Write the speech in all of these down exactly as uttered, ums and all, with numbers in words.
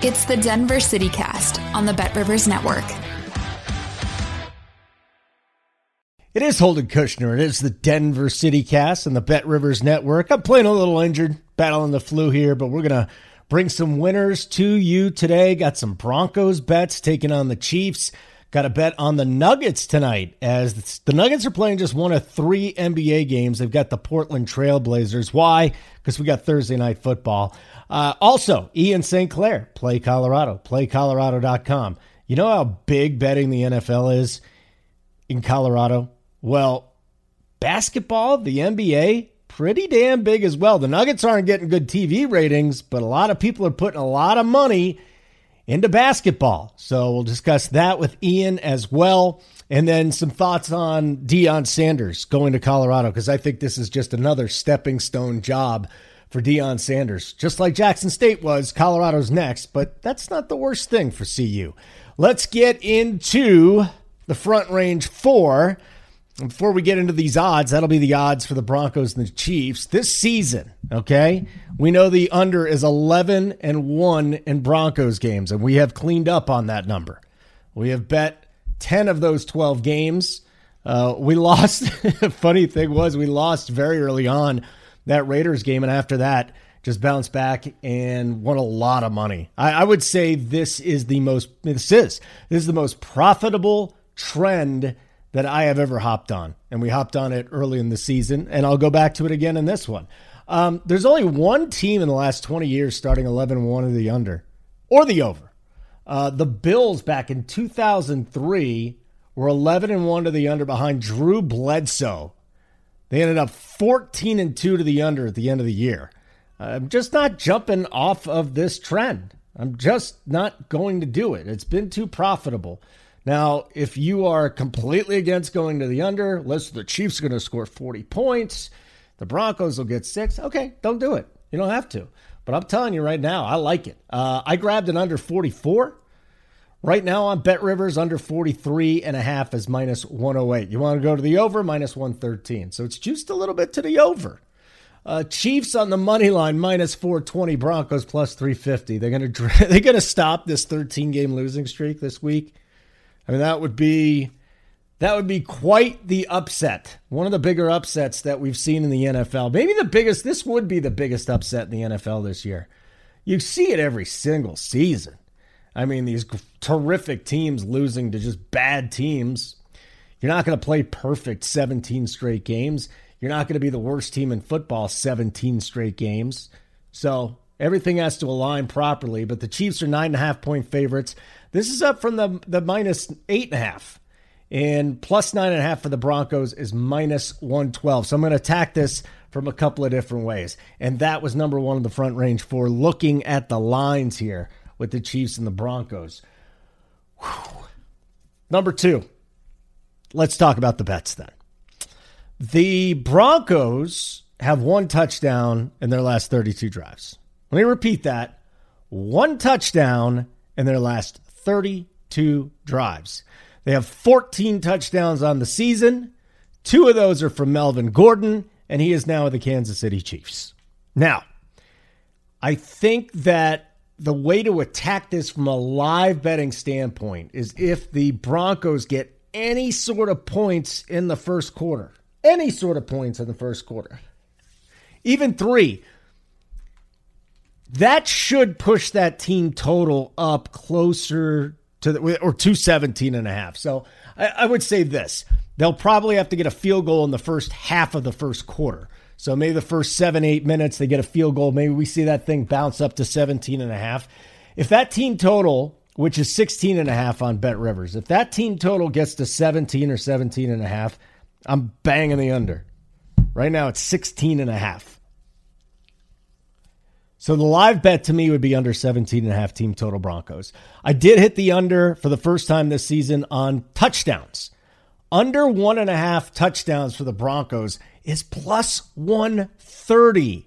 It's the Denver City Cast on the BetRivers Network. It is Holden Kushner. It is the Denver City Cast on the BetRivers Network. I'm playing a little injured, battling the flu here, but we're going to bring some winners to you today. Got some Broncos bets taking on the Chiefs. Got a bet on the Nuggets tonight, as the Nuggets are playing just one of three N B A games. They've got the Portland Trail Blazers. Why? Because we got Thursday Night Football. Uh, also, Ian Saint Clair, play Colorado, play colorado dot com. You know how big betting the N F L is in Colorado? Well, basketball, the N B A, pretty damn big as well. The Nuggets aren't getting good T V ratings, but a lot of people are putting a lot of money into basketball. So we'll discuss that with Ian as well. And then some thoughts on Deion Sanders going to Colorado, because I think this is just another stepping stone job for Deion Sanders. Just like Jackson State was, Colorado's next, but that's not the worst thing for C U. Let's get into the Front Range four. Before we get into these odds, that'll be the odds for the Broncos and the Chiefs this season, okay? We know the under is eleven and one in Broncos games, and we have cleaned up on that number. We have bet ten of those twelve games. Uh, we lost. The funny thing was we lost very early on that Raiders game, and after that just bounced back and won a lot of money. I, I would say this is the most, this is, this is the most profitable trend that I have ever hopped on. And we hopped on it early in the season, and I'll go back to it again in this one. Um, there's only one team in the last twenty years starting eleven and one of the under or the over. Uh, the Bills back in two thousand three were eleven and one to the under behind Drew Bledsoe. They ended up fourteen and two to the under at the end of the year. I'm just not jumping off of this trend. I'm just not going to do it. It's been too profitable. Now, if you are completely against going to the under, listen, the Chiefs are going to score forty points. The Broncos will get six. Okay, don't do it. You don't have to. But I'm telling you right now, I like it. Uh, I grabbed an under forty-four. Right now on BetRivers, under forty-three and a half is minus one oh eight. You want to go to the over, minus one thirteen. So it's juiced a little bit to the over. Uh, Chiefs on the money line, minus four twenty. Broncos plus three fifty. They're going to they're going to stop this thirteen-game losing streak this week. I mean, that would be that would be quite the upset. One of the bigger upsets that we've seen in the N F L. Maybe the biggest. This would be the biggest upset in the N F L this year. You see it every single season. I mean, these terrific teams losing to just bad teams. You're not going to play perfect seventeen straight games. You're not going to be the worst team in football seventeen straight games. So everything has to align properly, but the Chiefs are nine and a half point favorites. This is up from the, the minus eight and a half, and plus nine and a half for the Broncos is minus one twelve. So I'm going to attack this from a couple of different ways. And that was number one in the Front Range for looking at the lines here with the Chiefs and the Broncos. Whew. Number two, let's talk about the bets then. The Broncos have one touchdown in their last thirty-two drives. Let me repeat that. One touchdown in their last thirty-two drives. They have fourteen touchdowns on the season. Two of those are from Melvin Gordon, and he is now with the Kansas City Chiefs. Now, I think that the way to attack this from a live betting standpoint is if the Broncos get any sort of points in the first quarter. Any sort of points in the first quarter. Even three. That should push that team total up closer to the, or two seventeen and a half. So I, I would say this. They'll probably have to get a field goal in the first half of the first quarter. So maybe the first seven, eight minutes, they get a field goal. Maybe we see that thing bounce up to seventeen and a half. If that team total, which is sixteen and a half on BetRivers, if that team total gets to seventeen or seventeen and a half, I'm banging the under. Right now it's sixteen and a half. So the live bet to me would be under seventeen and a half team total Broncos. I did hit the under for the first time this season on touchdowns. Under one and a half touchdowns for the Broncos is plus one thirty.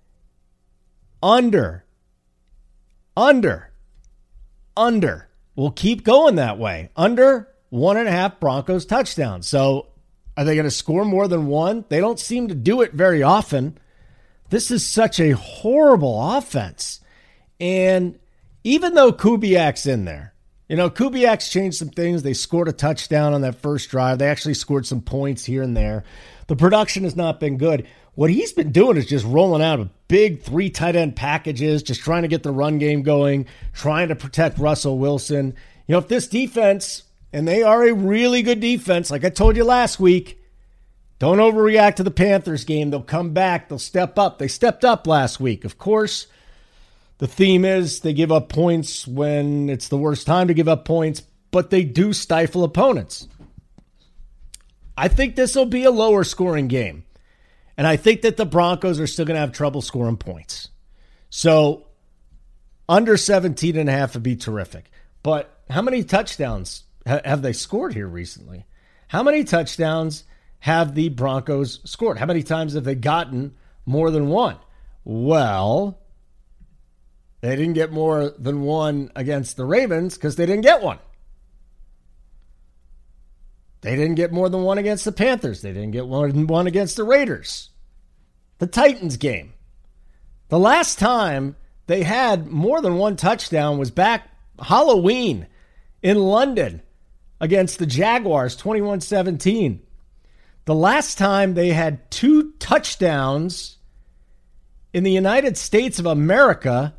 Under. Under. Under. We'll keep going that way. Under one and a half Broncos touchdowns. So are they going to score more than one? They don't seem to do it very often. This is such a horrible offense. And even though Kubiak's in there, you know, Kubiak's changed some things. They scored a touchdown on that first drive. They actually scored some points here and there. The production has not been good. What he's been doing is just rolling out big three tight end packages, just trying to get the run game going, trying to protect Russell Wilson. You know, if this defense, and they are a really good defense, like I told you last week, don't overreact to the Panthers game. They'll come back. They'll step up. They stepped up last week. Of course, the theme is they give up points when it's the worst time to give up points, but they do stifle opponents. I think this will be a lower scoring game. And I think that the Broncos are still going to have trouble scoring points. So under seventeen and a half would be terrific. But how many touchdowns ha- have they scored here recently? How many touchdowns have the Broncos scored? How many times have they gotten more than one? Well, they didn't get more than one against the Ravens because they didn't get one. They didn't get more than one against the Panthers. They didn't get more than one against the Raiders. The Titans game. The last time they had more than one touchdown was back Halloween in London against the Jaguars, twenty-one seventeen. The last time they had two touchdowns in the United States of America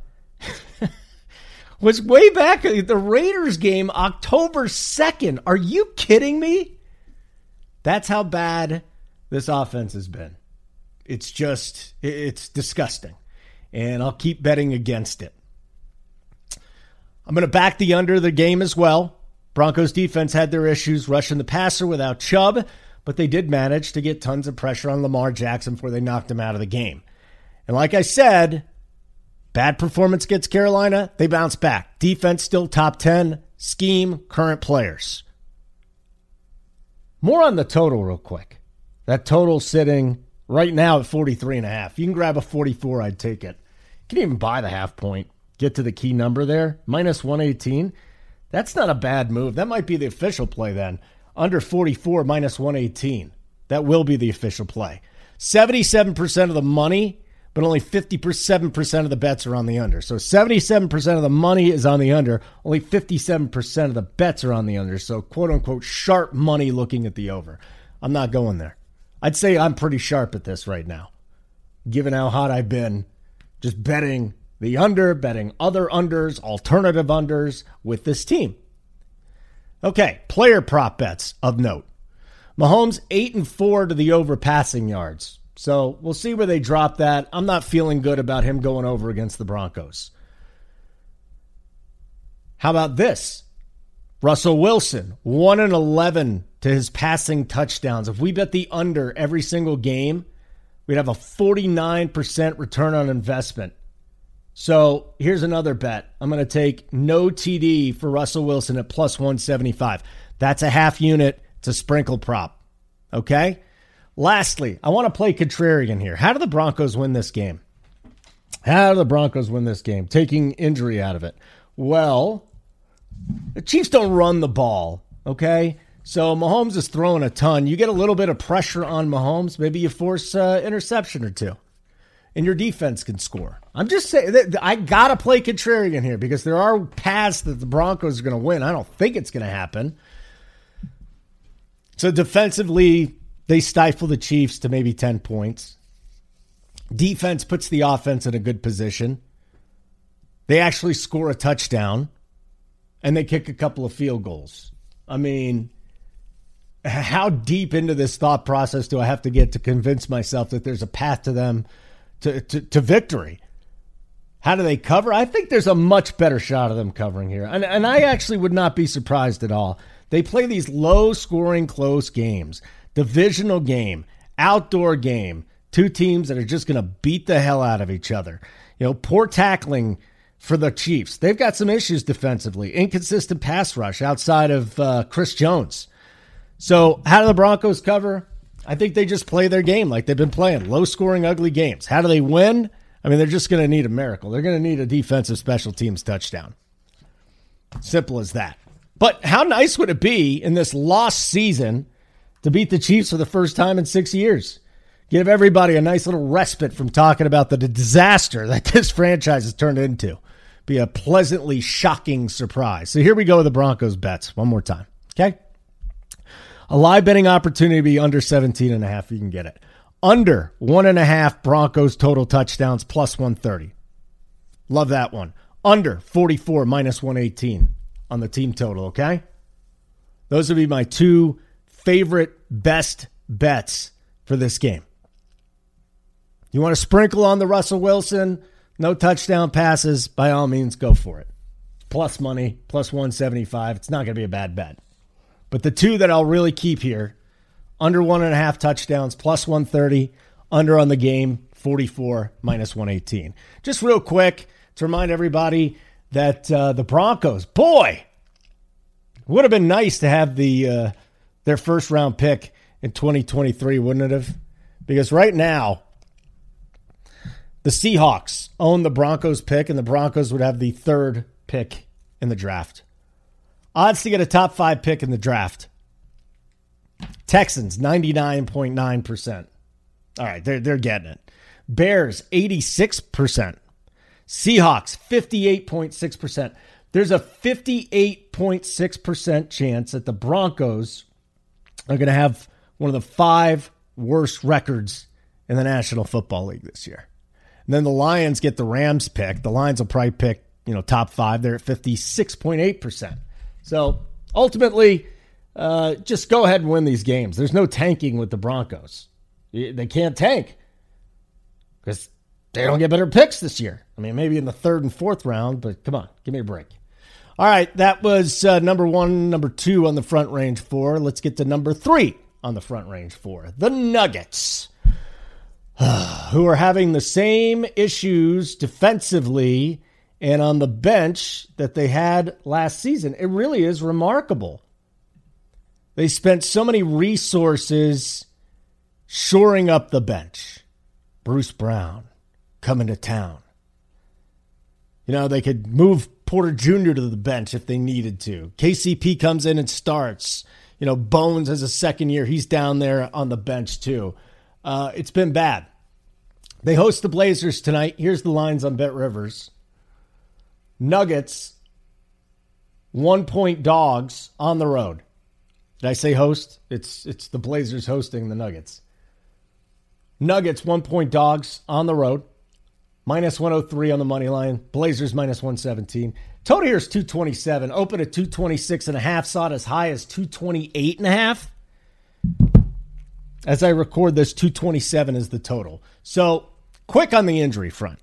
was way back at the Raiders game, October second. Are you kidding me? That's how bad this offense has been. It's just, it's disgusting. And I'll keep betting against it. I'm going to back the under the game as well. Broncos defense had their issues rushing the passer without Chubb, but they did manage to get tons of pressure on Lamar Jackson before they knocked him out of the game. And like I said, bad performance against Carolina, they bounce back. Defense still top ten. Scheme, current players. More on the total real quick. That total sitting right now at forty-three and a half. You can grab a forty-four, I'd take it. You can even buy the half point. Get to the key number there. minus one eighteen. That's not a bad move. That might be the official play then. Under forty-four, minus one eighteen. That will be the official play. seventy-seven percent of the money, but only fifty-seven percent of the bets are on the under. So seventy-seven percent of the money is on the under. Only fifty-seven percent of the bets are on the under. So quote-unquote sharp money looking at the over. I'm not going there. I'd say I'm pretty sharp at this right now, given how hot I've been just betting the under, betting other unders, alternative unders with this team. Okay, player prop bets of note. Mahomes eight and four to the over passing yards. So we'll see where they drop that. I'm not feeling good about him going over against the Broncos. How about this? Russell Wilson, one and eleven to his passing touchdowns. If we bet the under every single game, we'd have a forty-nine percent return on investment. So here's another bet. I'm going to take no T D for Russell Wilson at plus one seventy-five. That's a half unit. It's a sprinkle prop. Okay? Lastly, I want to play contrarian here. How do the Broncos win this game? How do the Broncos win this game? Taking injury out of it. Well, the Chiefs don't run the ball, okay? So Mahomes is throwing a ton. You get a little bit of pressure on Mahomes. Maybe you force an interception or two, and your defense can score. I'm just saying, that I got to play contrarian here because there are paths that the Broncos are going to win. I don't think it's going to happen. So defensively, they stifle the Chiefs to maybe ten points. Defense puts the offense in a good position. They actually score a touchdown, and they kick a couple of field goals. I mean, how deep into this thought process do I have to get to convince myself that there's a path to them to, to, to victory? How do they cover? I think there's a much better shot of them covering here. And, and I actually would not be surprised at all. They play these low-scoring, close games. Divisional game, outdoor game. Two teams that are just going to beat the hell out of each other. You know, poor tackling for the Chiefs. They've got some issues defensively. Inconsistent pass rush outside of uh, Chris Jones. So how do the Broncos cover? I think they just play their game like they've been playing. Low-scoring, ugly games. How do they win? I mean, they're just going to need a miracle. They're going to need a defensive special teams touchdown. Simple as that. But how nice would it be in this lost season to beat the Chiefs for the first time in six years? Give everybody a nice little respite from talking about the disaster that this franchise has turned into. be a pleasantly shocking surprise. So here we go with the Broncos bets one more time. Okay. A live betting opportunity to be under seventeen and a half. You can get it. Under one and a half Broncos total touchdowns plus one thirty. Love that one. Under forty-four minus one eighteen on the team total. Okay. Those would be my two favorite best bets for this game. You want to sprinkle on the Russell Wilson, no touchdown passes, by all means, go for it. Plus money, plus one seventy-five. It's not going to be a bad bet. But the two that I'll really keep here, under one and a half touchdowns, plus one thirty, under on the game, forty-four, minus one eighteen. Just real quick to remind everybody that uh, the Broncos, boy, would have been nice to have the uh, their first round pick in twenty twenty-three, wouldn't it have? Because right now, the Seahawks own the Broncos pick, and the Broncos would have the third pick in the draft. Odds to get a top five pick in the draft. Texans, ninety-nine point nine percent. All right, they're, they're getting it. Bears, eighty-six percent. Seahawks, fifty-eight point six percent. There's a fifty-eight point six percent chance that the Broncos are going to have one of the five worst records in the National Football League this year. And then the Lions get the Rams pick. The Lions will probably pick, you know, top five. They're at fifty-six point eight percent. So ultimately, uh, just go ahead and win these games. There's no tanking with the Broncos. They can't tank because they don't get better picks this year. I mean, maybe in the third and fourth round, but come on, give me a break. All right, that was uh, number one, number two on the Front Range Four. Let's get to number three on the Front Range Four. The Nuggets, who are having the same issues defensively and on the bench that they had last season. It really is remarkable. They spent so many resources shoring up the bench. Bruce Brown coming to town. You know, they could move Porter Junior to the bench if they needed to. K C P comes in and starts. You know, Bones has a second year. He's down there on the bench too. Uh, it's been bad. They host the Blazers tonight. Here's the lines on Bet Rivers. Nuggets, one-point dogs on the road. Did I say host? It's it's the Blazers hosting the Nuggets. Nuggets, one-point dogs on the road. Minus one oh three on the money line. Blazers, minus one seventeen. Total here is two twenty-seven. Open at two twenty-six and a half. Saw it as high as two twenty-eight and a half. As I record this, two twenty-seven is the total. So, quick on the injury front.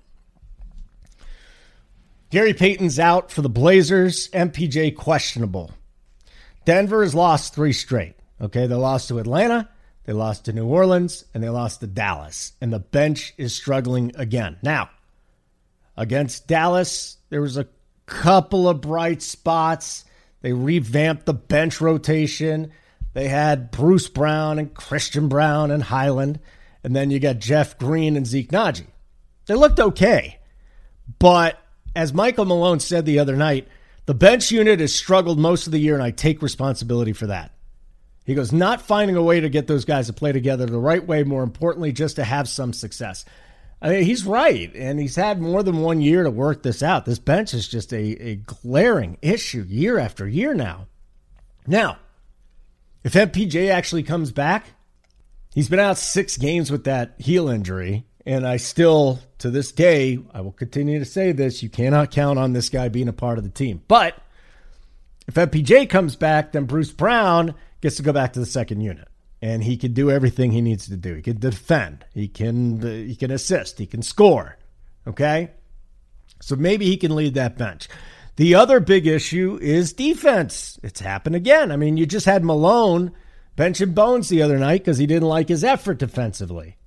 Gary Payton's out for the Blazers. M P J questionable. Denver has lost three straight. Okay, they lost to Atlanta, they lost to New Orleans, and they lost to Dallas. And the bench is struggling again. Now, against Dallas, there was a couple of bright spots. They revamped the bench rotation. They had Bruce Brown and Christian Brown and Highland. And then you got Jeff Green and Zeke Naji. They looked okay. But as Michael Malone said the other night, the bench unit has struggled most of the year, and I take responsibility for that. He goes, not finding a way to get those guys to play together the right way, more importantly, just to have some success. I mean, he's right, and he's had more than one year to work this out. This bench is just a, a glaring issue year after year now. Now, if M P J actually comes back, he's been out six games with that heel injury, and I still, to this day, I will continue to say this, you cannot count on this guy being a part of the team. But if M P J comes back, then Bruce Brown gets to go back to the second unit. And he can do everything he needs to do. He can defend. He can uh, he can assist. He can score. Okay? So maybe he can lead that bench. The other big issue is defense. It's happened again. I mean, you just had Malone benching Bones the other night because he didn't like his effort defensively.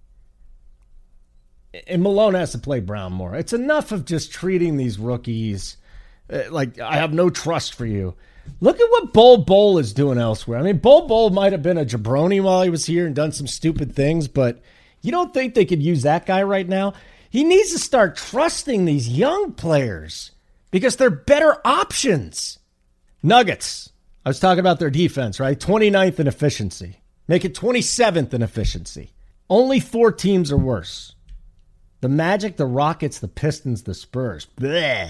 And Malone has to play Brown more. It's enough of just treating these rookies uh, like, I have no trust for you. Look at what Bol Bol is doing elsewhere. I mean, Bol Bol might have been a jabroni while he was here and done some stupid things, but you don't think they could use that guy right now? He needs to start trusting these young players because they're better options. Nuggets. I was talking about their defense, right? twenty-ninth in efficiency. Make it twenty-seventh in efficiency. Only four teams are worse. The Magic, the Rockets, the Pistons, the Spurs. Bleh.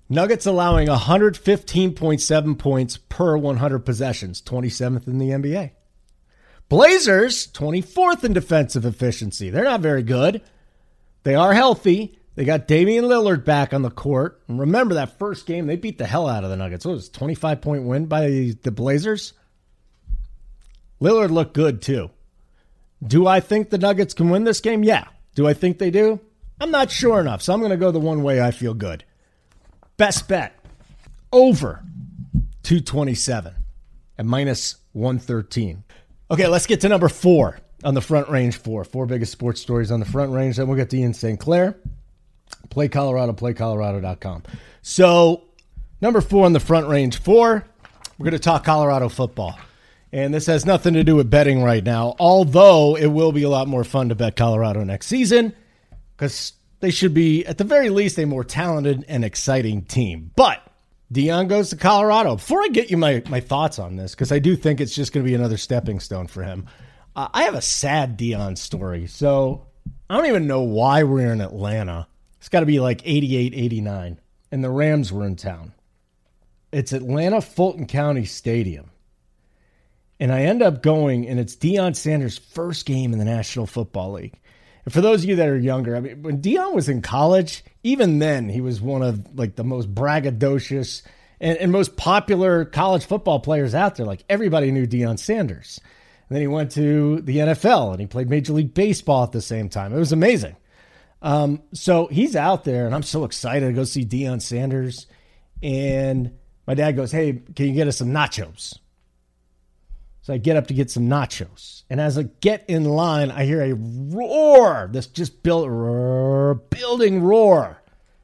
Nuggets allowing one hundred fifteen point seven points per one hundred possessions, twenty-seventh in the N B A. Blazers, twenty-fourth in defensive efficiency. They're not very good. They are healthy. They got Damian Lillard back on the court. And remember that first game, they beat the hell out of the Nuggets. What was it, twenty-five point win by the Blazers? Lillard looked good too. Do I think the Nuggets can win this game? Yeah. Do I think they do? I'm not sure enough, so I'm going to go the one way I feel good. Best bet, over two twenty-seven at minus one thirteen. Okay, let's get to number four on the Front Range four. Four biggest sports stories on the Front Range. Then we'll get to Ian Saint Clair. Play Colorado, play colorado dot com. So, number four on the Front Range four, we're going to talk Colorado football. And this has nothing to do with betting right now, although it will be a lot more fun to bet Colorado next season because they should be, at the very least, a more talented and exciting team. But Deion goes to Colorado. Before I get you my, my thoughts on this, because I do think it's just going to be another stepping stone for him, uh, I have a sad Deion story. So I don't even know why we're in Atlanta. It's got to be like eighty-eight, eighty-nine, and the Rams were in town. It's Atlanta Fulton County Stadium. And I end up going, and it's Deion Sanders' first game in the National Football League. And for those of you that are younger, I mean, when Deion was in college, even then, he was one of like the most braggadocious and, and most popular college football players out there. Like everybody knew Deion Sanders. And then he went to the N F L and he played Major League Baseball at the same time. It was amazing. Um, so he's out there, and I'm so excited to go see Deion Sanders. And my dad goes, "Hey, can you get us some nachos?" So I get up to get some nachos. And as I get in line, I hear a roar. This just built, roar, building roar.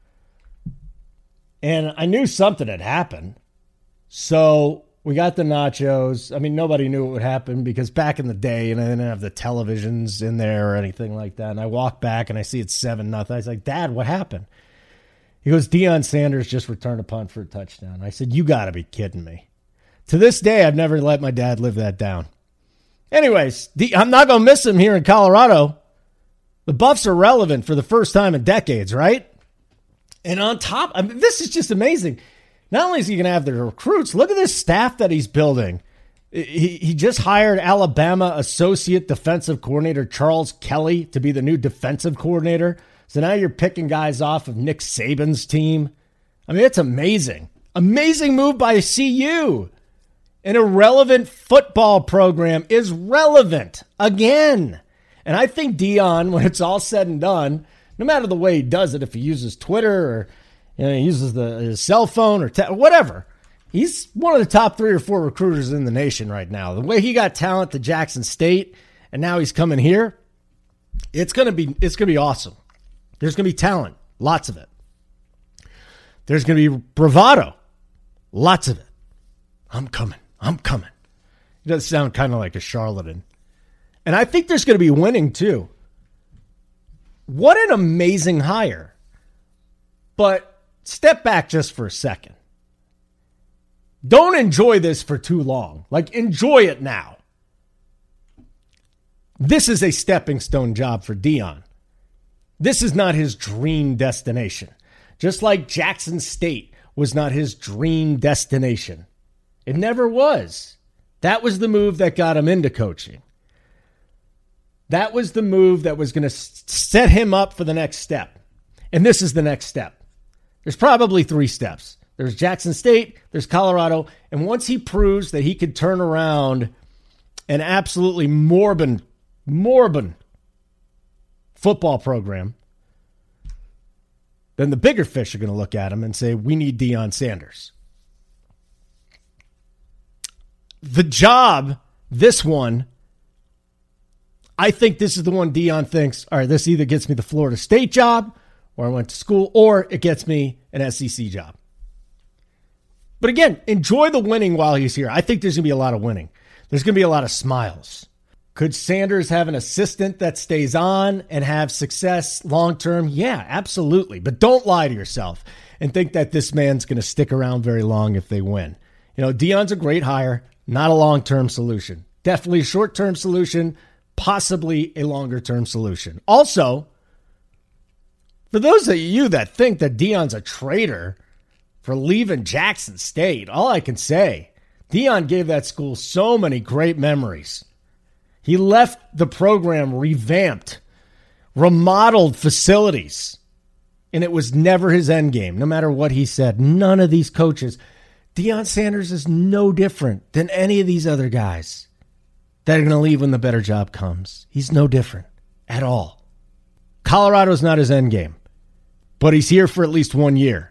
And I knew something had happened. So we got the nachos. I mean, nobody knew what would happen because back in the day, and I didn't have the televisions in there or anything like that. And I walk back and I see it's seven nothing. I was like, "Dad, what happened?" He goes, "Deion Sanders just returned a punt for a touchdown." I said, "You got to be kidding me." To this day, I've never let my dad live that down. Anyways, the, I'm not going to miss him here in Colorado. The Buffs are relevant for the first time in decades, right? And on top, I mean, this is just amazing. Not only is he going to have the recruits, look at this staff that he's building. He, he just hired Alabama Associate Defensive Coordinator Charles Kelly to be the new defensive coordinator. So now you're picking guys off of Nick Saban's team. I mean, it's amazing. Amazing move by C U. An irrelevant football program is relevant again. And I think Deion, when it's all said and done, no matter the way he does it, if he uses Twitter or you know, he uses the, his cell phone or te- whatever, he's one of the top three or four recruiters in the nation right now. The way he got talent to Jackson State and now he's coming here, it's gonna be it's gonna be awesome. There's gonna be talent, lots of it. There's gonna be bravado, lots of it. I'm coming. I'm coming. He does sound kind of like a charlatan. And I think there's going to be winning too. What an amazing hire. But step back just for a second. Don't enjoy this for too long. Like, enjoy it now. This is a stepping stone job for Deion. This is not his dream destination. Just like Jackson State was not his dream destination. It never was. That was the move that got him into coaching. That was the move that was going to set him up for the next step. And this is the next step. There's probably three steps. There's Jackson State, there's Colorado, and once he proves that he could turn around an absolutely morbid, morbid football program, then the bigger fish are going to look at him and say, "We need Deion Sanders." The job, this one, I think this is the one Deion thinks, all right, this either gets me the Florida State job, or I went to school, or it gets me an S E C job. But again, enjoy the winning while he's here. I think there's going to be a lot of winning. There's going to be a lot of smiles. Could Sanders have an assistant that stays on and have success long-term? Yeah, absolutely. But don't lie to yourself and think that this man's going to stick around very long if they win. You know, Deion's a great hire. Not a long-term solution. Definitely a short-term solution, possibly a longer-term solution. Also, for those of you that think that Deion's a traitor for leaving Jackson State. All I can say, Deion gave that school so many great memories. He left the program revamped, remodeled facilities, and it was never his end game, no matter what he said. None of these coaches. Deion Sanders is no different than any of these other guys that are going to leave when the better job comes. He's no different at all. Colorado's not his end game, but he's here for at least one year,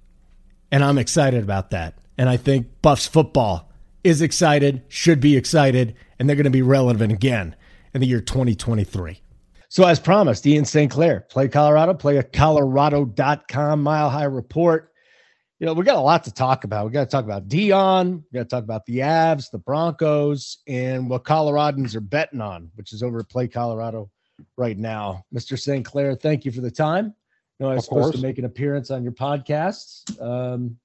and I'm excited about that. And I think Buffs football is excited, should be excited, and they're going to be relevant again in the year twenty twenty-three. So as promised, Ian Saint Clair, Play Colorado, play at colorado dot com, Mile High Report. You know, we got a lot to talk about. We got to talk about Deion. We got to talk about the Avs, the Broncos, and what Coloradans are betting on, which is over at Play Colorado right now. Mister Saint Clair, thank you for the time. You know, I was supposed to make an appearance on your podcast. Um,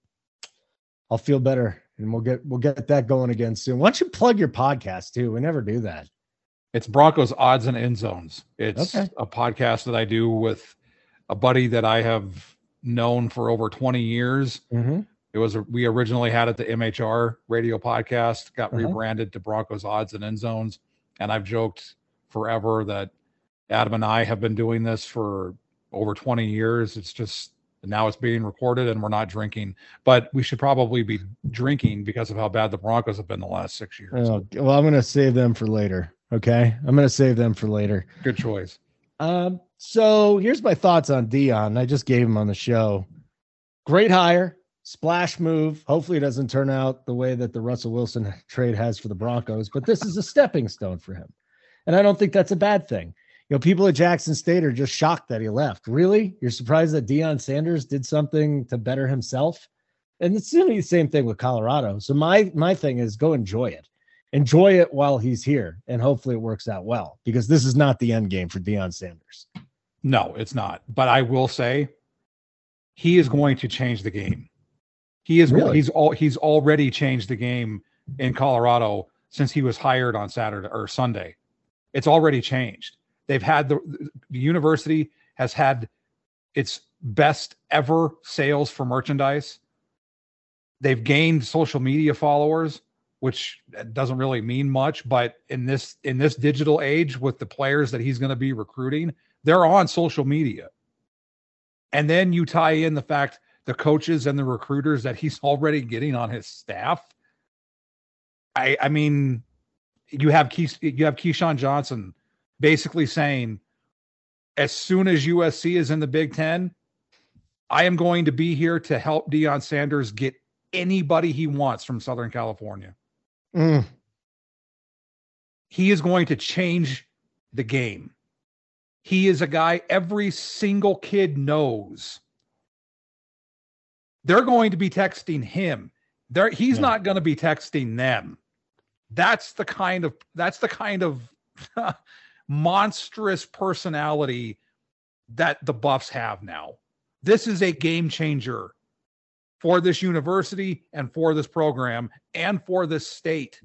I'll feel better, and we'll get we'll get that going again soon. Why don't you plug your podcast too? We never do that. It's Broncos Odds and End Zones. It's okay. a podcast that I do with a buddy that I have known for over twenty years. Mm-hmm. It was a, we originally had it the M H R radio podcast, got Uh-huh. rebranded to Broncos Odds and End Zones, and I've joked forever that Adam and I have been doing this for over twenty years. It's just now it's being recorded and we're not drinking, but we should probably be drinking because of how bad the Broncos have been the last six years. Oh, well, I'm going to save them for later. Okay. I'm going to save them for later. Good choice. Um, so here's my thoughts on Deion. I just gave him on the show. Great hire, splash move. Hopefully it doesn't turn out the way that the Russell Wilson trade has for the Broncos, but this is a stepping stone for him. And I don't think that's a bad thing. You know, people at Jackson State are just shocked that he left. Really? You're surprised that Deion Sanders did something to better himself? And it's going to be the same thing with Colorado. So my my thing is go enjoy it. Enjoy it while he's here, and hopefully it works out well, because this is not the end game for Deion Sanders. No, it's not. But I will say he is going to change the game. He is Really? he's all he's already changed the game in Colorado since he was hired on Saturday or Sunday. It's already changed. They've had the, the university has had its best ever sales for merchandise. They've gained social media followers, which doesn't really mean much, but in this in this digital age with the players that he's going to be recruiting, they're on social media. And then you tie in the fact the coaches and the recruiters that he's already getting on his staff. I I mean, you have Key, you have Keyshawn Johnson basically saying, as soon as U S C is in the Big Ten, I am going to be here to help Deion Sanders get anybody he wants from Southern California. Mm. He is going to change the game. He is a guy every single kid knows. They're going to be texting him. They're, he's Yeah. not going to be texting them. That's the kind of that's the kind of monstrous personality that the Buffs have now. This is a game changer for this university and for this program and for this state.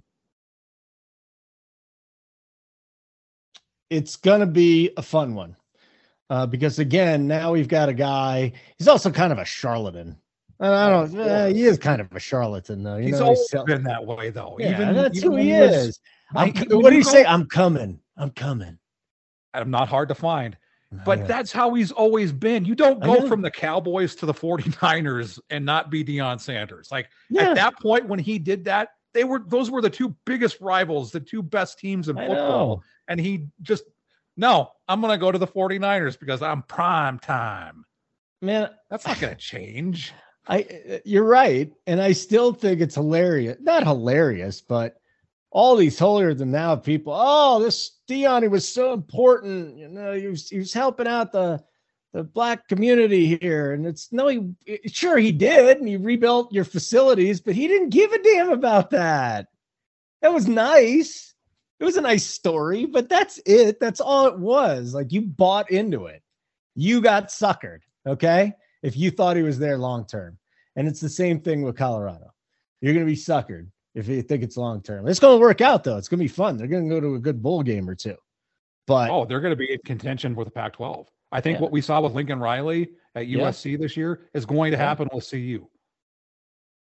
It's going to be a fun one uh, because, again, now we've got a guy. He's also kind of a charlatan. And I don't. Uh, he is kind of a charlatan, though. You He's know, always he's sell- been that way, though. Yeah, even that's even who when he was- is. I'm, Like, what do you go- say? I'm coming. I'm coming. I'm not hard to find. But Yeah. that's how he's always been. You don't I go know. from the Cowboys to the forty-niners and not be Deion Sanders. Like Yeah. at that point when he did that, they were those were the two biggest rivals, the two best teams in I football. know. And he just no, I'm going to go to the forty-niners because I'm prime time. Man, That's not going to change. I you're right, and I still think it's hilarious. Not hilarious, but all these holier than thou people. Oh, this Deion, he was so important. You know, he was he was helping out the the black community here, and it's no, he sure he did, and he rebuilt your facilities, but he didn't give a damn about that. That was nice. It was a nice story, but that's it. That's all it was. Like, you bought into it. You got suckered. Okay. If you thought he was there long term. And it's the same thing with Colorado. You're going to be suckered if you think it's long term. It's going to work out, though. It's going to be fun. They're going to go to a good bowl game or two. But Oh, they're going to be in contention with the Pac twelve. I think Yeah. what we saw with Lincoln Riley at Yeah. U S C this year is going to Yeah. happen with C U.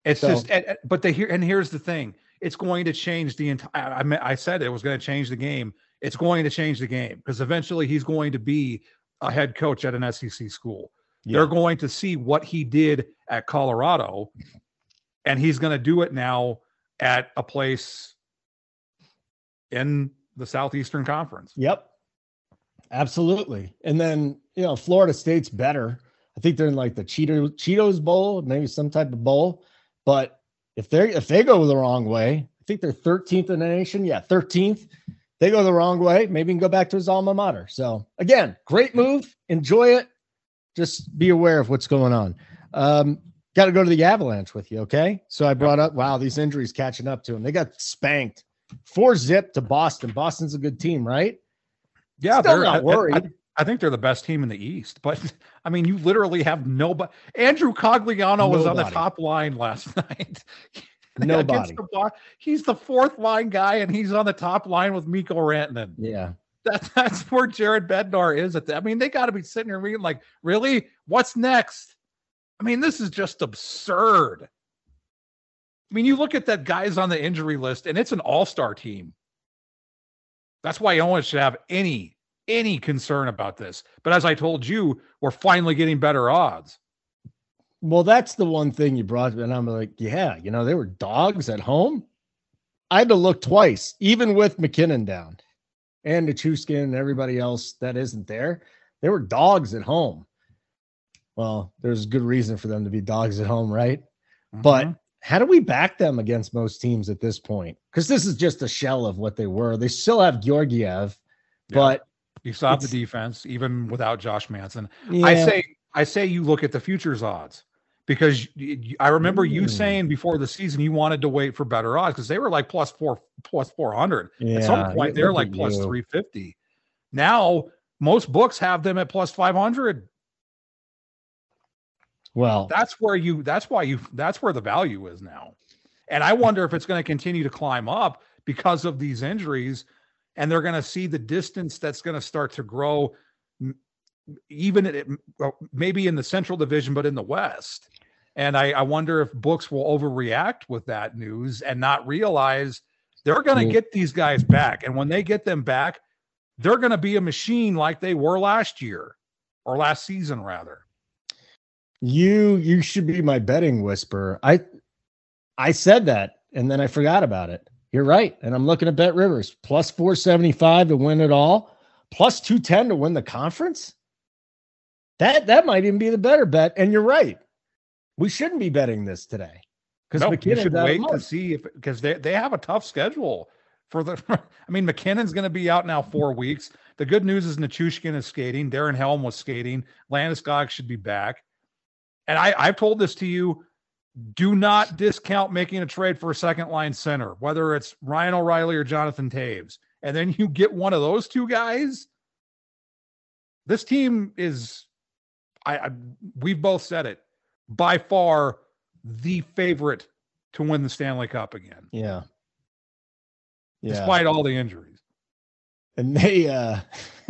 It's So- just, and- but they hear, and here's the thing: it's going to change the entire. I, I I said it was going to change the game. It's going to change the game because eventually he's going to be a head coach at an S E C school. Yeah. They're going to see what he did at Colorado, and he's going to do it now at a place in the Southeastern Conference. Yep. Absolutely. And then, you know, Florida State's better. I think they're in like the Cheeto, Cheetos Bowl, maybe some type of bowl. But if they if they go the wrong way, I think they're thirteenth in the nation. Yeah, thirteenth. They go the wrong way. Maybe he can go back to his alma mater. So again, great move. Enjoy it. Just be aware of what's going on. Um, got to go to the Avalanche with you, okay? So I brought up, wow, these injuries catching up to them. They got spanked. Four zip to Boston. Boston's a good team, right? Yeah, Still they're not I- worried. I, I think they're the best team in the East, but I mean, you literally have nobody. Andrew Cogliano was on the Nobody. top line last night. Nobody. Against the Bo- he's the fourth line guy, and he's on the top line with Mikko Rantanen. Yeah. That, that's where Jared Bednar is at. The, I mean, they got to be sitting here reading like, really? What's next? I mean, this is just absurd. I mean, you look at that guys on the injury list, and it's an all-star team. That's why no one should have any any concern about this. But as I told you, we're finally getting better odds. Well, that's the one thing you brought, and I'm like, yeah, you know, they were dogs at home. I had to look twice, even with McKinnon down and Nichushkin and everybody else that isn't there. They were dogs at home. Well, there's good reason for them to be dogs at home, right? Mm-hmm. But how do we back them against most teams at this point? Because this is just a shell of what they were. They still have Georgiev, Yeah. but You saw the It's- defense, even without Josh Manson. yeah, I say, I say, you look at the futures odds because y- y- I remember you Mm. saying before the season you wanted to wait for better odds because they were like plus four, plus four hundred. yeah, At some point, they're look like at plus you. three fifty. Now, most books have them at plus five hundred. Well, That's where you. That's why you. That's where the value is now. And I wonder if it's going to continue to climb up because of these injuries, and they're going to see the distance that's going to start to grow, m- even at, well, maybe in the Central Division, but in the West. And I, I wonder if books will overreact with that news and not realize they're going to Yeah. get these guys back. And when they get them back, they're going to be a machine like they were last year or last season, rather. You you should be my betting whisperer. I I said that and then I forgot about it. You're right. And I'm looking at Bet Rivers plus four seventy-five to win it all, plus two ten to win the conference. That that might even be the better bet. And you're right. We shouldn't be betting this today. Because No, you McKinnon's should out of wait to month. see if because they they have a tough schedule for the. I mean, McKinnon's going to be out now four weeks. The good news is Nichushkin is skating. Darren Helm was skating. Landeskog should be back. And I I've told this to you. Do not discount making a trade for a second line center, whether it's Ryan O'Reilly or Jonathan Taves. And then you get one of those two guys. This team is, I, I we've both said it, by far the favorite to win the Stanley Cup again, Yeah. Yeah. despite all the injuries. And they uh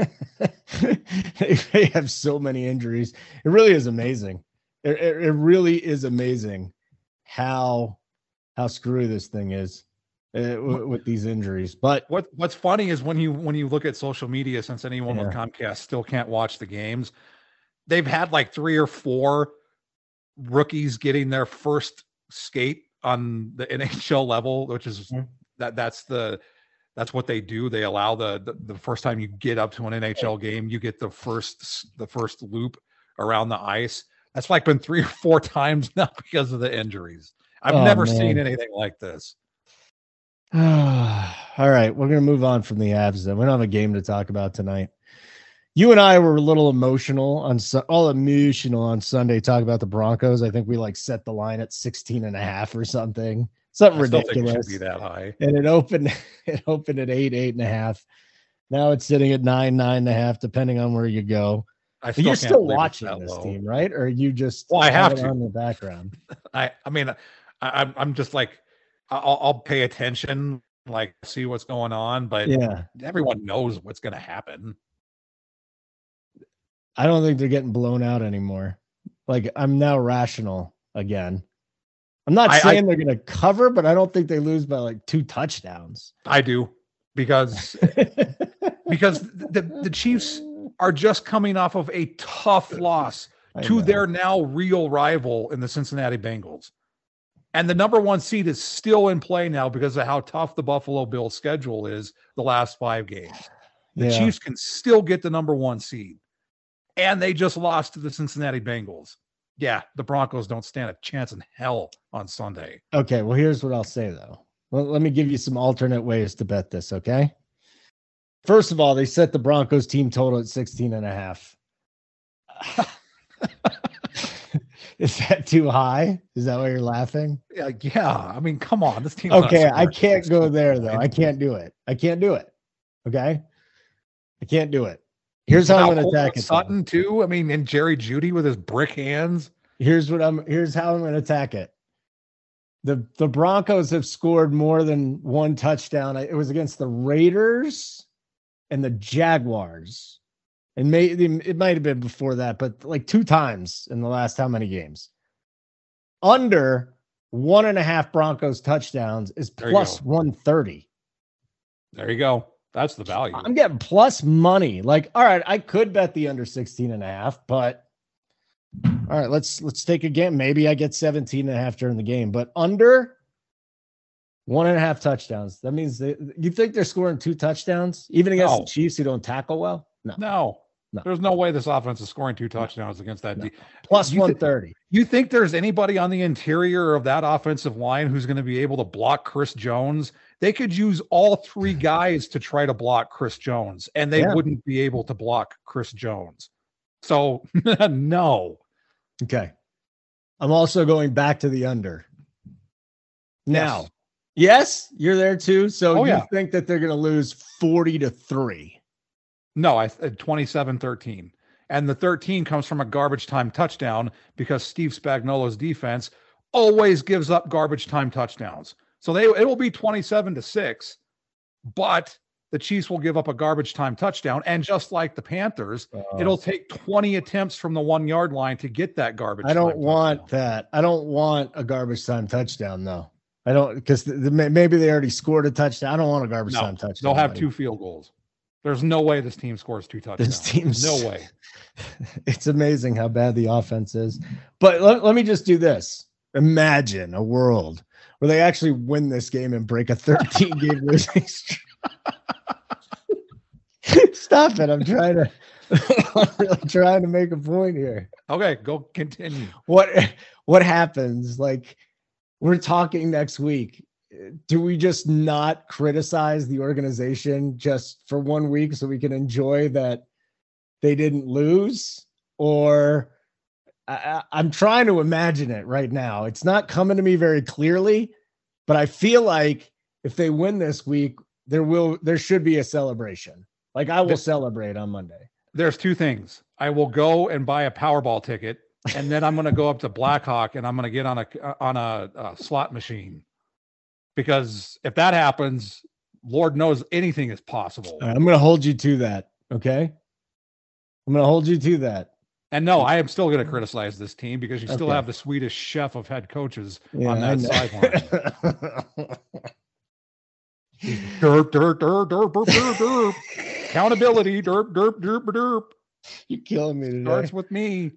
they, they have so many injuries. It really is amazing. It, it, it really is amazing how how screwy this thing is uh, w- with these injuries. But What What's funny is when you when you look at social media, since anyone with Yeah. Comcast still can't watch the games, they've had like three or four rookies getting their first skate on the N H L level, which is Mhm. that that's the that's what they do. They allow the, the the first time you get up to an N H L game, you get the first the first loop around the ice. That's like been three or four times now because of the injuries. I've Oh, never man. seen anything like this. all right, we're gonna move on from the Avs then. We don't have a game to talk about tonight. You and I were a little emotional on Su- all emotional on Sunday talking about the Broncos. I think we like set the line at sixteen and a half or something. Something I still think it ridiculous. should be that high. And it opened it opened at eight, eight and a half. Now it's sitting at nine, nine and a half, depending on where you go. I But still you're can't still believe it's watching that this low. team, right? Or you just Well, I have it to. on the background. I, I mean, I, I'm, I'm just like, I'll, I'll pay attention, like see what's going on, but Yeah. everyone knows what's going to happen. I don't think they're getting blown out anymore. Like I'm now rational again. I'm not I, saying I, they're going to cover, but I don't think they lose by like two touchdowns. I do because because the, the Chiefs are just coming off of a tough loss to their now real rival in the Cincinnati Bengals. And the number one seed is still in play now because of how tough the Buffalo Bills schedule is the last five games. The yeah. Chiefs can still get the number one seed. And they just lost to the Cincinnati Bengals. Yeah, the Broncos don't stand a chance in hell on Sunday. Okay, well, here's what I'll say, though. Well, let me give you some alternate ways to bet this, okay? First of all, they set the Broncos team total at sixteen and a half. Is that too high? Is that why you're laughing? Yeah, yeah. I mean, come on. This team. Okay, I can't go there, though. I can't do it. I can't do it. Okay? I can't do it. Here's how I'm going to attack it. Sutton, too. I mean, and Jerry Jeudy with his brick hands. Here's what I'm here's how I'm going to attack it. The the Broncos have scored more than one touchdown. It was against the Raiders and the Jaguars. And maybe it might have been before that, but like two times in the last how many games? Under one and a half Broncos touchdowns is plus one thirty. There you go. That's the value. I'm getting plus money. Like, all right, I could bet the under sixteen and a half, but all right, let's let's take a game. Maybe I get seventeen and a half during the game, but under one and a half touchdowns. That means they, you think they're scoring two touchdowns, even against no. the Chiefs who don't tackle well? No. No. No. There's no way this offense is scoring two touchdowns no. against that. No. Plus you one thirty. Th- you think there's anybody on the interior of that offensive line who's going to be able to block Chris Jones? They could use all three guys to try to block Chris Jones, and they yeah. wouldn't be able to block Chris Jones. So, no. Okay. I'm also going back to the under. Now, yes, yes you're there too. So oh, you yeah. think that they're going to lose forty to three? No, I twenty-seven thirteen. And the thirteen comes from a garbage time touchdown because Steve Spagnuolo's defense always gives up garbage time touchdowns. So they it will be twenty-seven to six, but the Chiefs will give up a garbage time touchdown. And just like the Panthers, uh, it'll take twenty attempts from the one yard line to get that garbage. I don't time want touchdown. that. I don't want a garbage time touchdown, though. I don't because the, the, maybe they already scored a touchdown. I don't want a garbage no, time touchdown. They'll have buddy. two field goals. There's no way this team scores two touchdowns. This team's no way. It's amazing how bad the offense is. But let, let me just do this. Imagine a world where they actually win this game and break a thirteen game losing streak. Stop it. I'm trying to I'm really trying to make a point here. Okay, go continue. What what happens? Like, we're talking next week. Do we just not criticize the organization just for one week so we can enjoy that they didn't lose? Or I, I'm trying to imagine it right now. It's not coming to me very clearly, but I feel like if they win this week, there will there should be a celebration. Like I will there, celebrate on Monday. There's two things. I will go and buy a Powerball ticket, and then I'm going to go up to Blackhawk and I'm going to get on a on a, a slot machine. Because if that happens, Lord knows anything is possible. Right, I'm going to hold you to that. Okay. I'm going to hold you to that. And no, I am still going to criticize this team because you still okay. have the Swedish chef of head coaches yeah, on that sideline. derp, derp, derp, derp, derp, derp, derp. Accountability, derp, derp, derp, derp. You're killing me today. Starts with me.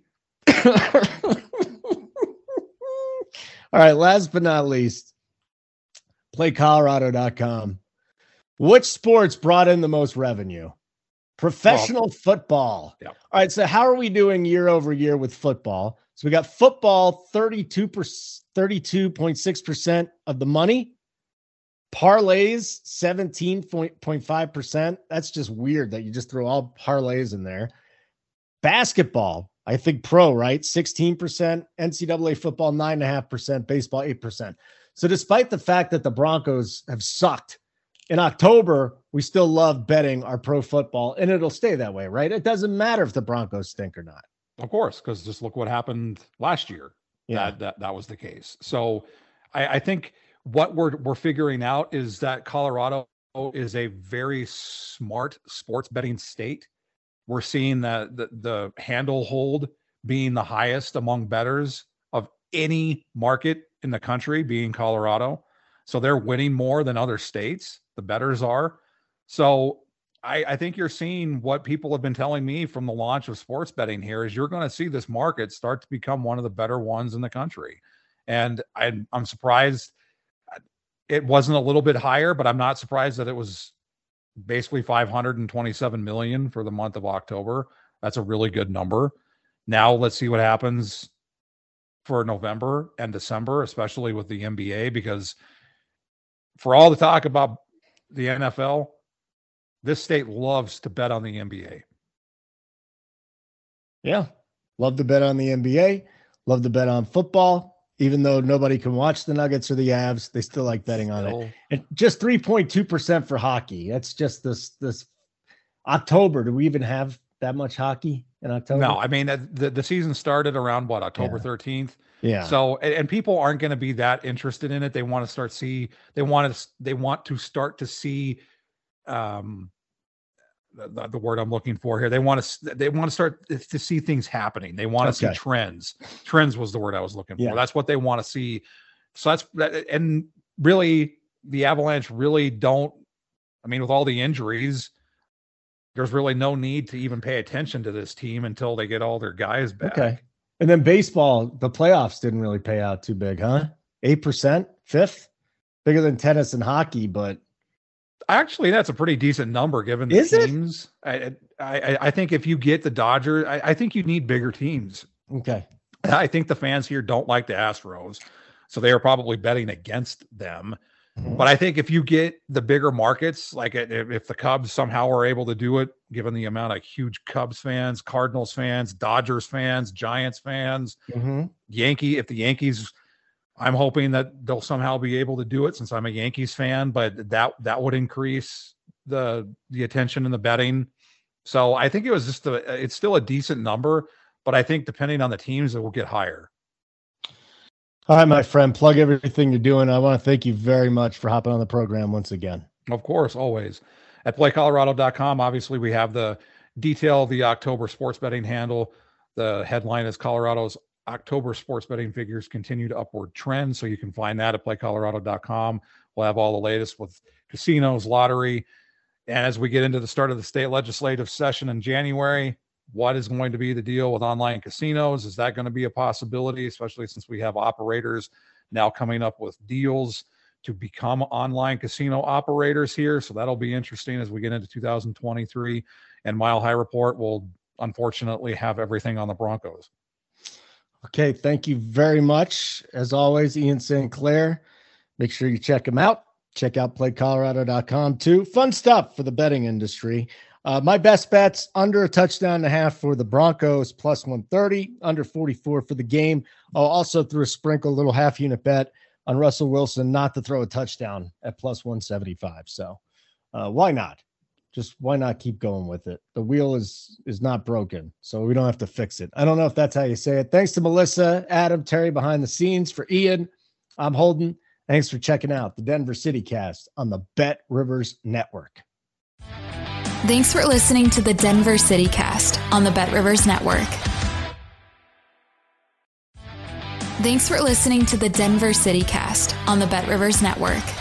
All right. Last but not least, play colorado dot com. Which sports brought in the most revenue? Professional well, football. Yeah. All right. So how are we doing year over year with football? So we got football, thirty-two percent, thirty-two point six percent of the money. Parlays, seventeen point five percent. That's just weird that you just throw all parlays in there. Basketball, I think pro, right? sixteen percent. N C double A football, nine point five percent. Baseball, eight percent. So despite the fact that the Broncos have sucked, in October, we still love betting our pro football, and it'll stay that way, right? It doesn't matter if the Broncos stink or not. Of course, because just look what happened last year. Yeah, that that, that was the case. So I, I think what we're we're figuring out is that Colorado is a very smart sports betting state. We're seeing that the, the handle hold being the highest among bettors of any market in the country, being Colorado. So they're winning more than other states. The bettors are. So I, I think you're seeing what people have been telling me from the launch of sports betting here is you're going to see this market start to become one of the better ones in the country. And I'm, I'm surprised it wasn't a little bit higher, but I'm not surprised that it was basically five hundred twenty-seven million for the month of October. That's a really good number. Now let's see what happens for November and December, especially with the N B A, because for all the talk about the N F L, this state loves to bet on the N B A. Yeah. Love to bet on the N B A. Love to bet on football. Even though nobody can watch the Nuggets or the Avs, they still like betting on Still. it. And just three point two percent for hockey. That's just this this October. Do we even have that much hockey in October? No, I mean, the, the season started around what, October Yeah. thirteenth. Yeah. So, and, and people aren't going to be that interested in it. They want to start see, they want to, they want to start to see, um, the, the word I'm looking for here. They want to, they want to start to see things happening. They want to Okay. see trends. Trends was the word I was looking for. Yeah. That's what they want to see. So that's, that, and really the Avalanche really don't, I mean, with all the injuries, there's really no need to even pay attention to this team until they get all their guys back. Okay. And then baseball, the playoffs didn't really pay out too big, huh? eight percent, fifth, bigger than tennis and hockey, but Actually, that's a pretty decent number given the Is it? teams. I, I I think if you get the Dodgers, I, I think you need bigger teams. okay. I think the fans here don't like the Astros, so they are probably betting against them. But I think if you get the bigger markets, like if, if the Cubs somehow are able to do it, given the amount of huge Cubs fans, Cardinals fans, Dodgers fans, Giants fans, Mm-hmm. Yankee, if the Yankees, I'm hoping that they'll somehow be able to do it since I'm a Yankees fan, but that, that would increase the, the attention and the betting. So I think it was just a, it's still a decent number, but I think depending on the teams, it will get higher. All right, my friend, plug everything you're doing. I want to thank you very much for hopping on the program once again. Of course, always. At play colorado dot com, obviously, we have the detail of the October sports betting handle. The headline is Colorado's October sports betting figures continue to upward trend. So you can find that at play colorado dot com. We'll have all the latest with casinos, lottery. And as we get into the start of the state legislative session in January, what is going to be the deal with online casinos? Is that going to be a possibility, especially since we have operators now coming up with deals to become online casino operators here? So that'll be interesting as we get into two thousand twenty-three. And Mile High Report will unfortunately have everything on the Broncos. Okay, thank you very much. As always, Ian Sinclair. Make sure you check him out. Check out play colorado dot com too. Fun stuff for the betting industry. Uh, my best bets, under a touchdown and a half for the Broncos, plus one thirty, under forty-four for the game. I'll also throw a sprinkle, little half unit bet on Russell Wilson not to throw a touchdown at plus one seventy-five. So uh, why not? Just why not keep going with it? The wheel is is not broken, so we don't have to fix it. I don't know if that's how you say it. Thanks to Melissa, Adam, Terry behind the scenes. For Ian, I'm Holden. Thanks for checking out the Denver City Cast on the Bet Rivers Network. Thanks for listening to the Denver City Cast on the Bet Rivers Network. Thanks for listening to the Denver City Cast on the Bet Rivers Network.